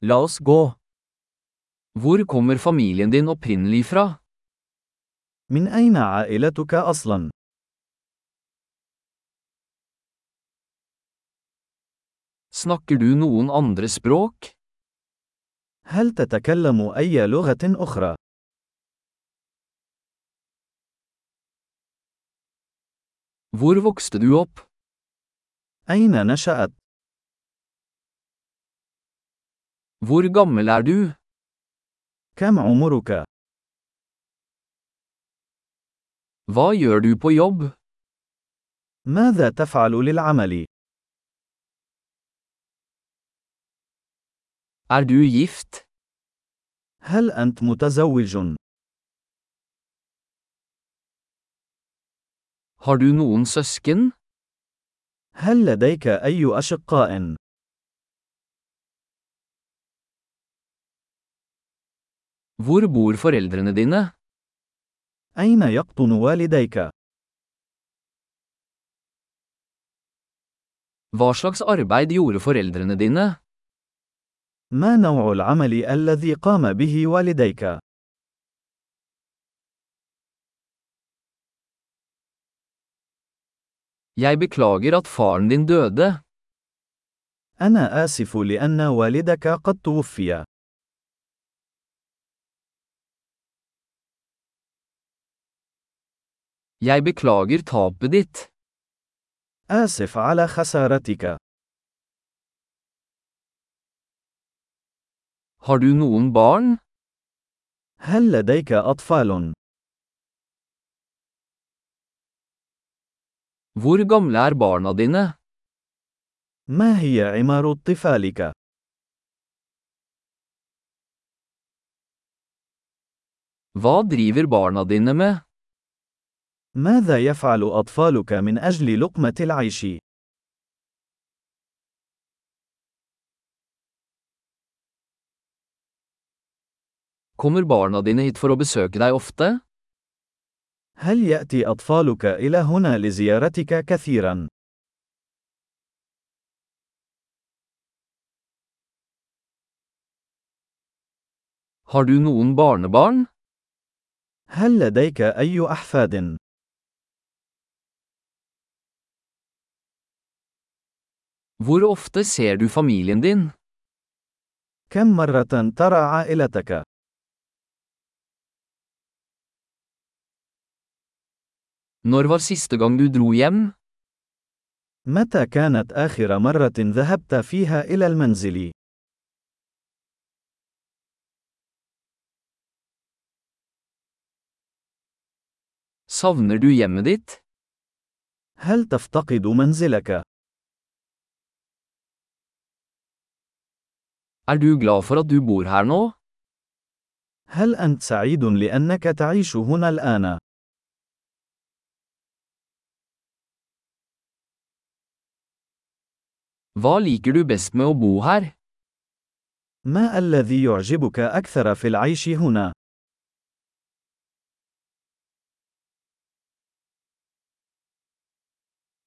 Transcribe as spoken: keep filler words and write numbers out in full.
La oss gå. Hvor kommer familien din opprinnelig fra? من أين عائلتك أصلاً؟ Snakker du noen andre språk? هل تتكلم أي لغة أخرى؟ Hvor vokste du opp? أين نشأت؟ Hvor gammel er du? كم عمرك؟ Hva gjør du på jobb? ماذا تفعل للعمل؟ Er du gift? هل أنت متزوج؟ Har du noen søsken? هل لديك أي أشقاء؟ Hvor bor foreldrene dine? أين يقطن والديك؟ Hva slags arbeid gjorde foreldrene dine? ما نوع العمل الذي قام به والديك؟ Jeg beklager at faren din døde. أنا آسف لأن والدك قد توفي. Jeg beklager tapet ditt. آسف على خسارتك. Har du noen barn? هل لديك أطفال؟ Hvor gamle er barna dine? ما هي عمر طفالك؟ Hva driver barna dine med? ماذا يفعل أطفالك من أجل لقمة العيش؟ Kommer barna dine hit for å besøke deg ofte? هل يأتي أطفالك إلى هنا لزيارتك كثيرا؟ Har du noen barnebarn? هل لديك أي أحفاد؟ Hvor ofte ser du familien din? كم مرة ترى عائلتك؟ Når var siste gang du dro hjem? متى كانت آخر مرة ذهبت فيها إلى المنزل؟ Savner du hjemmet ditt? هل تفتقد منزلك؟ Er du glad for at du bor her nå? هل أنت سعيد لأنك تعيش هنا الآن؟ Hva liker du best med å bo her? ما الذي يعجبك أكثر في العيش هنا؟